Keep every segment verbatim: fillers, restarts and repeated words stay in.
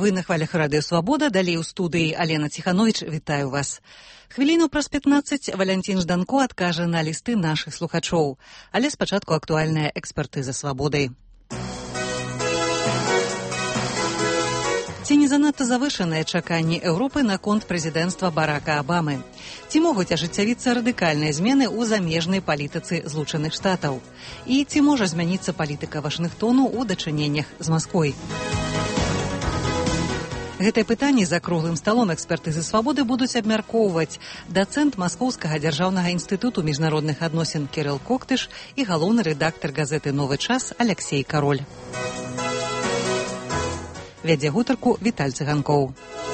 Вы на хвалях Радыё Свабода, далей у студыі Алена Ціхановіч, вітаю вас. Хвіліну праз пятнаццаць Валянцін Жданко адкажа на лісты нашых слухачоў, але спачатку актуальная экспертыза Свабодай. Ці не занадта завышаныя чаканні Еўропы наконт прэзідэнцтва Барака Абамы? Ці могуць ажыццявіцца радыкальныя змены ў замежнай палітыцы Злучаных Штатаў? І ці можа змяніцца палітыка Вашынгтону ў дачыненнях з Масквой? Гэтыя пытанні за круглым сталом экспертызы Свабоды будуць абмяркоўваць дацэнт Маскоўскага дзяржаўнага інстытуту міжнародных адносін Кірыл Коктыш і галоўны рэдактар газеты «Новы час» Аляксей Кароль. Вядзе гутарку Віталь Цыганкоў.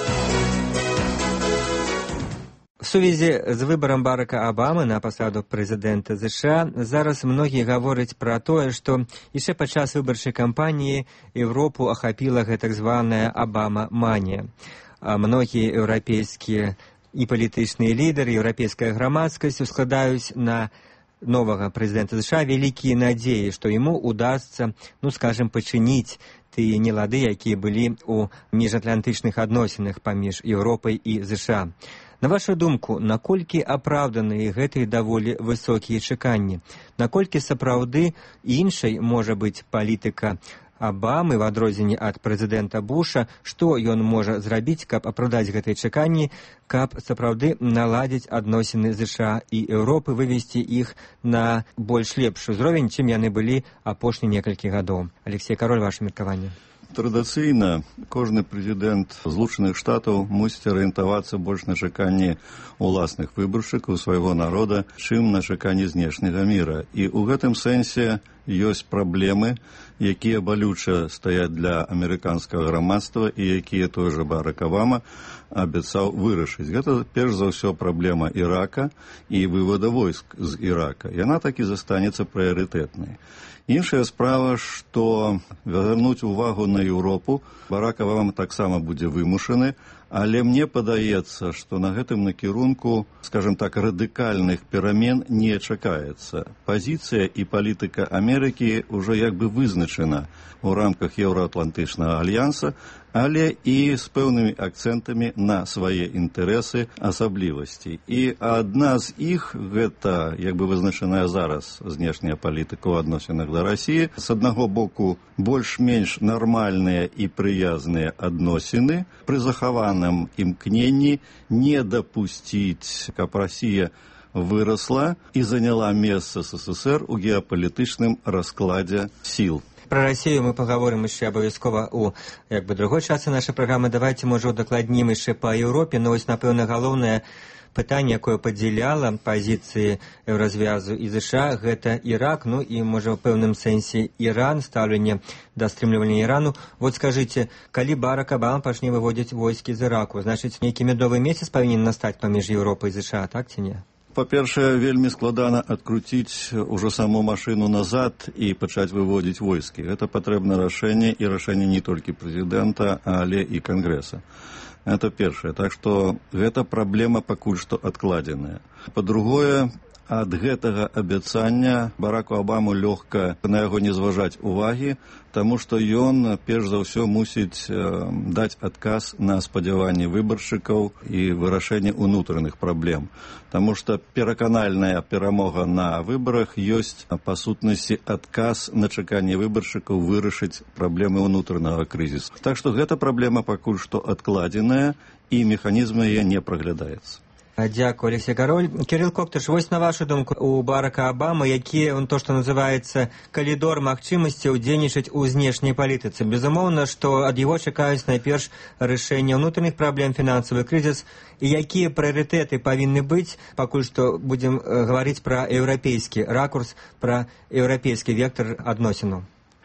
В сувязі з выбарам Барака Абамы на пасаду прэзідэнта ЗША зараз многія гавораць пра тое, што яшчэ падчас выбарчай кампаніі Еўропу ахапіла гэтак званая Абама-манія. А многія еўрапейскія і палітычныя лідары, еўрапейская грамадскасць ускладаюць на новага прэзідэнта ЗША вялікія надзеі, што яму удасца, ну скажем, пачыніць тыя нелады, якія былі ў міжатлантычных адносінах паміж Еўропай і ЗША. На вашу думку, наколькі апраўданыя гэтыя даволі высокія чаканні? Наколькі сапраўды іншай можа быць палітыка Абамы в адрозненні ад прэзідэнта Буша? Што ён можа зрабіць, каб апраўдаць гэтыя чаканні, каб сапраўды наладзіць адносіны ЗША і Еўропы, вывесці іх на больш лепшы ўзровень, чым яны былі апошнія некалькі гадоў? Алексей Кароль, ваше меркаванне. Традыцыйна кожны прэзідэнт Злучаных Штатаў мусіць арыентавацца больш на чаканні уласных выбаршчыкаў свайго народа, чым на чаканні знешняга міра. І ў гэтым сэнсе ёсць праблемы, якія балюча стаяць для амерыканскага грамадства і якія той жа Барак Абама абяцаў вырашыць. Гэта перш за ўсё праблема Ірака і вывода войск з Ірака. Яна так і застанецца прыярытэтнай. Іншая справа, што вярнуць увагу на Еўропу Барак Абама таксама будзе вымушаны, але мне падаецца, што на гэтым накірунку, скажем так, радыкальных перамен не чакаецца. Пазіцыя і палітыка Амерыкі ўжо як бы вызначана ў рамках Еўраатлантычнага альянса, але і з пэўнымі акцэнтамі на свае інтарэсы, асаблівасці. І адна з іх, гэта як бы вызначаная зараз знешняя палітыка ў адносінах да Расіі, з аднаго боку больш-менш нармальныя і прыязныя адносіны, пры захаваным імкненні не дапусціць, каб Расія вырасла і заняла месца СССР у геапалітычным раскладзе сіл. Про Россию мы поговорим еще обовязково у як бы другой части нашей программы. Давайте, может, докладним еще по Европе. Но вот, напевно, головное пытанне, якое падзяляла пазіцыі Еўразвязу і ЗША, гэта Ірак, ну і, можа, ў пэўным сэнсе Іран, стаўленне да стрымлівання Ірану. Вот скажыце, калі Барак Абама пачне выводзіць войскі з Іраку, значыць, нейкі мядовы месяц павінен настаць паміж Еўропай і ЗША, так ці не? Па-першае, вельмі складана адкруціць ужо саму машыну назад і пачаць выводзіць войскі. Гэта патрэбна рашэнне, і рашэнне не толькі прэзідэнта, але і Кангрэса. Это першае. Так што гэта праблема пакуль што адкладзеная. Па-другое, ад гэтага абяцання Бараку Абаму лёгка на яго не зважаць увагі, таму што ён, перш за ўсё, мусіць э, даць адказ на спадзяванні выбаршчыкаў і вырашэнне ўнутраных праблем. Таму што пераканальная перамога на выбарах ёсць, па сутнасці, адказ на чаканне выбаршчыкаў вырашыць праблемы ўнутранага крызісу. Так што гэта праблема пакуль што адкладзеная, і механізм яе не праглядаецца. Дякую, Алексей Кароль. Кірыл Коктыш, вось на вашу думку, у Барака Абамы, які он то, што называецца калідор магчымасцяў дзейнічаць у знешняй палітыцы. Безумоўна, што ад яго чакаюць найперш рашэння ўнутраных праблем, фінансавы крызіс, і якія прыярытэты павінны быць, пакуль што будзем гаварыць пра еўрапейскі ракурс, пра еўрапейскі вектор адносінаў.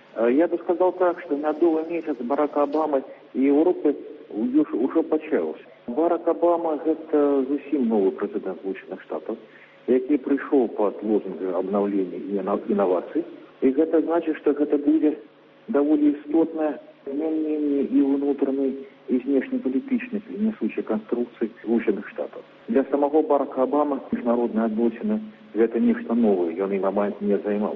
Я бы сказал так, что медовый месяц Барака Обамы и Европы уже почався. Барак Обама – это зусім новый президент Злучаных Штатов, який пришел под лозунгом обновления и инноваций. И это значит, что это будет довольно истотное изменение и внутренней, и внешнеполитичной несущей конструкции Злучаных Штатов. Для самого Барака Обамы международные отношения – это нечто новое, и он и момент не занимался.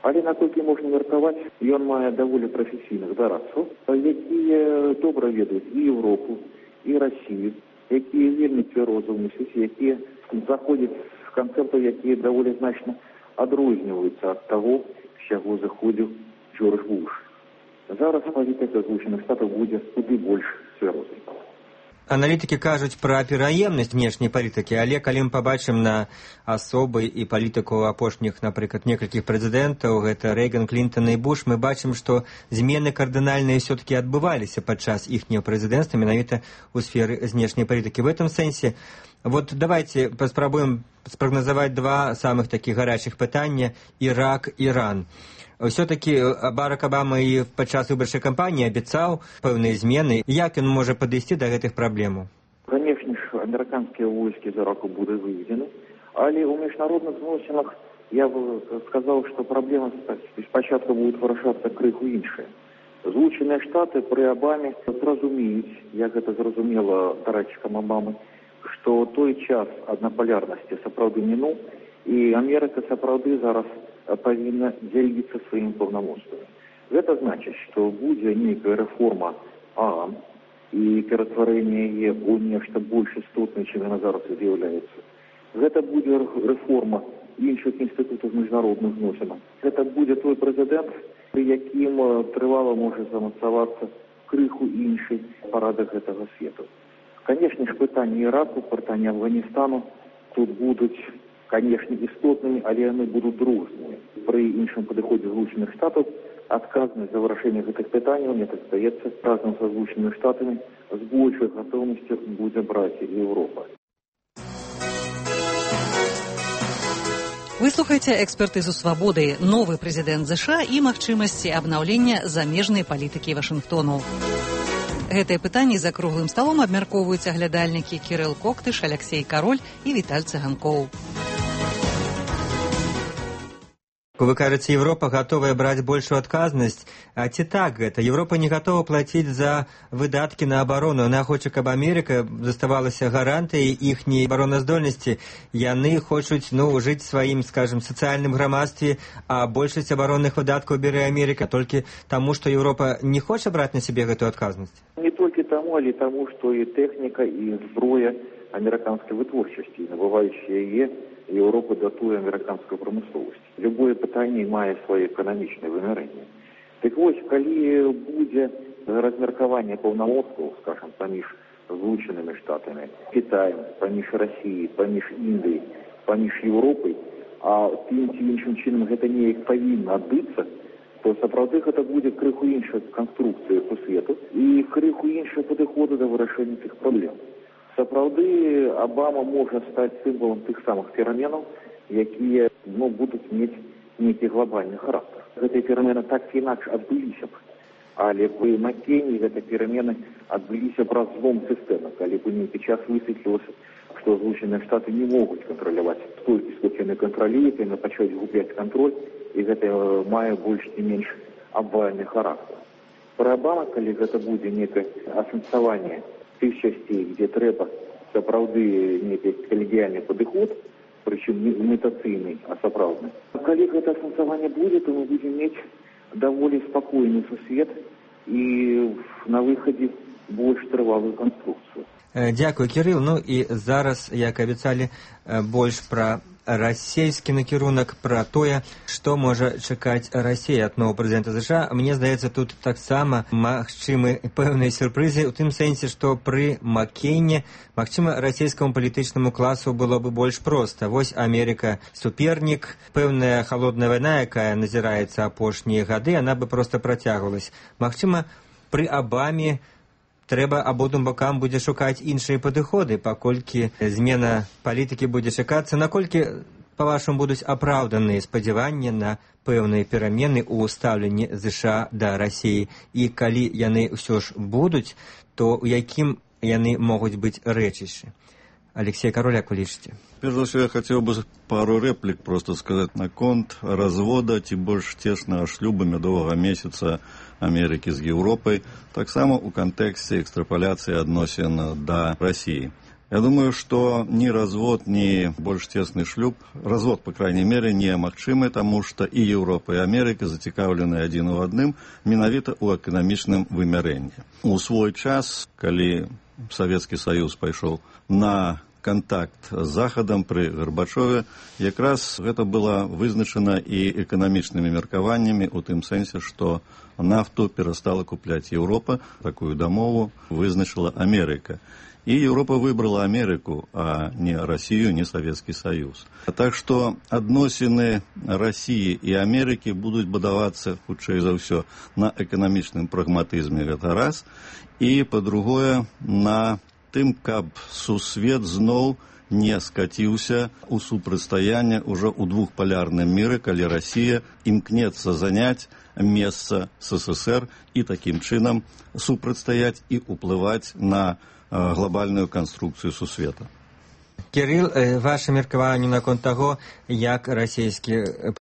Але, наколькі можна меркаваць, ён мае даволі прафесійных дарадцаў, якія добра ведаюць і Еўропу, і Расію, якія вельмі цвяроза мысляць, якія заходзяць з канцэптаў, якія даволі значна адрозніваюцца ад таго, з чаго заходзіў Джордж Буш. Зараз палітыка Злучаных Штатаў будзе куды больш цвярозай. Аналітыкі кажуць пра пераемнасць внешняй палітыкі, але калі мы пабачым на асобы і палітыку апошніх, напрыклад, некалькіх прэзідэнтаў, гэта Рэйган, Клінтон і Буш, мы бачым, што змены кардынальныя ўсё-такі адбываліся падчас іхняго прэзідэнцтва менавіта ў сферы знешняй палітыкі. В этом сэнсе, вот давайте паспрабуем спрагназаваць два самых такіх гарячых пытання: Ірак, Іран. Все-таки Барак Обама і падчас выбарчай кампаніі абяцаў пэўныя змены. Як ён можа падысці да гэтых праблемаў? Канешне ж, амерыканскія войскі з Іраку будуць выведзены, але ў міжнародных зносінах я бы сказаў, што праблема спачатку будуць вырашацца крыху іншыя. Злучаныя Штаты пры Абаме зразумеюць, як гэта зразумела дарадчыкам Абамы, што той час аднапалярнасці сапраўды мінуў, і Амерыка сапраўды зараз павінна дзяліцца сваім паўнамоцтвамі. Гэта значыць, што будзе нейкая рэформа ААН і ператварэнне яе ў нешта больш істотнае, чым яна зараз з'яўляецца. Гэта будзе рэформа іншых інстытутаў міжнародных зносінаў. Гэта будзе той прэзідэнт, пры якім трывала можа замацавацца крыху іншы парадак гэтага свету. Канешне ж, пытанні Іраку, пытанні Афганістану тут будуць, конечно, істотнымі, але яны будуць дружнымі. Пры іншым падыходзе Злучаных Штатаў адказнасць за вырашэнне гэтых пытанняў, мне так здаецца, разам са Злучанымі Штатамі з большай гатоўнасцю будзе браць і Еўропа. Выслухайце экспертызу «Свабоды», новы прэзідэнт ЗША і магчымасці абнаўлення замежнай палітыкі Вашынгтону. Гэтыя пытанні за круглым сталом абмяркоўваюць аглядальнікі Кірыл Коктыш, Аляксей Кароль і Віталь Цыганкоў. Вы кажаце, Европа готовая браць большую адказнасць. А ці так гэта? Европа не готова плаціць за выдаткі на абарону. Яна хоча, каб Амерыка заставалася гарантыяй іхняй абароназдольнасці. Яны хочуць, ну, жыць сваім, скажем, сацыяльным грамадстве, а большасць абаронных выдаткаў бере Амерыка толькі таму, што Европа не хоча браць на сябе гэтую адказнасць. Не толькі таму, але таму, што і тэхніка, і зброя амерыканскай вытворчасці, набываючы яе, Еўропа датуе амерыканскую прамысловасць. Любое пытанне мае свае эканамічнае вымярэнне. Так вось, калі будзе размеркаванне паўнамоцтваў, скажам, паміж Злучанымі Штатамі, Кітаем, паміж Расіяй, паміж Індыяй, паміж Еўропай, а тым ці іншым чынам гэта неяк павінна адбыцца, то сапраўды гэта будзе крыху іншая канструкцыя по свету і крыху іншыя падыходы да вырашэння тых праблем. Сапраўды, Абама можа стаць сімвалам тых самых пераменаў, якія, ну, будуць мець нейкі глобальны характар. Гэтыя перамены так ці інакш адбыліся б, але пры Маккейне гэтыя перамены адбыліся б разлом сістэмы, калі б нейкі час высветлілася, што Злучаныя Штаты не могуць кантраляваць столькі, сколькі яны кантралююць, яны пачаць губляць кантроль, і гэта мае больш ці менш абвальны характар. Пры Абама, калі гэта будзе нейкае асэнсаванне тых часцей, дзе трэба сапраўды нейкі калегіяльны падыход, прычым не імітацыйны, а сапраўдны. Калі гэта асэнсаванне будзе, то мы будзем мець даволі спакойны сусвет і на выхадзе больш трывалую канструкцыю. Дзякуй, Кірыл. Ну і зараз, як абяцалі, больш пра расійскі накірунак, пра тое, што можа чакаць Расія ад новага прэзідэнта ЗША. Мне здаецца, тут таксама магчымы пэўныя сюрпрызы, у тым сэнсе, што пры Маккейне, магчыма, расійскаму палітычнаму класу было бы больш проста. Вось Амерыка супернік, пэўная халодная вайна, якая назіраецца апошнія гады, яна бы проста працягвалась. Магчыма, пры Абаме трэба абодвум бакам будзе шукаць іншыя падыходы, паколькі змена палітыкі будзе чакацца. Наколькі, па-вашаму, будуць апраўданыя спадзяванні на пэўныя перамены ў стаўленні ЗША да Расіі? І калі яны ўсё ж будуць, то у якім яны могуць быць рэчышчы? Алексей Король, як вы лічыце? Прежде всего, я хотел бы пару реплик просто сказать на конт развода ці больш цеснага шлюба медовага месяца Амерыкі з Еўропай, таксама ў кантэксце экстрапаляцыі адносін да Расіі. Я думаю, что ни развод, ни больш тесный шлюб, развод, по крайней мере, не магчымы, потому что и Европа, и Америка зацікаўлены адзін у адным менавіта ў эканамічным вымярэнні. У свой час, калі Савецкі Саюз пайшоў на контакт з Захадам пры Гарбачове, якраз гэта было вызначана і эканамічнымі меркаваннямі у тым сэнсе, што нафту перастала купляць Еўропа, такую дамову вызначила Америка. И Европа выбрала Америку, а не Россию, не Советский Союз. Так что адносіны России и Америки будут будоваться, хутчэй за ўсё, на эканамічным прагматызме, гэта раз, и, по-другое, на тым, каб сусвет зноў не скаціўся у супрацьстаянне ўжо ў двухполярным міры, калі Россия імкнецца заняць месца СССР и таким чынам супрацьстаяць и уплываць на глобальную конструкцию сусвета. Кирилл, ваше меркаванне наконт таго, як расійскі